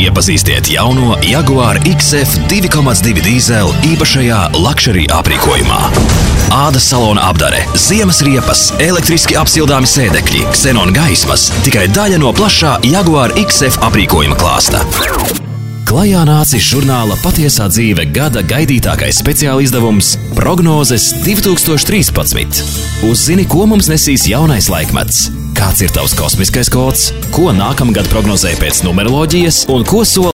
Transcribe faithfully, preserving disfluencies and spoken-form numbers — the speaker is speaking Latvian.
Iepazīstiet jauno Jaguar X F divi komats divi dīzeli īpašajā luxury aprīkojumā. Ādas salona apdare, ziemas riepas, elektriski apsildāmi sēdekļi, ksenon gaismas, tikai daļa no plašā Jaguar X F aprīkojuma klāsta. Klajā nācis žurnāla Patiesā dzīve gada gaidītākais speciāla izdevums Prognozes divi tūkstoši trīspadsmit. Uzzini, ko mums nesīs jaunais laikmets, kāds ir tavs kosmiskais kods, ko nākamgad prognozē pēc numeroloģijas un ko sola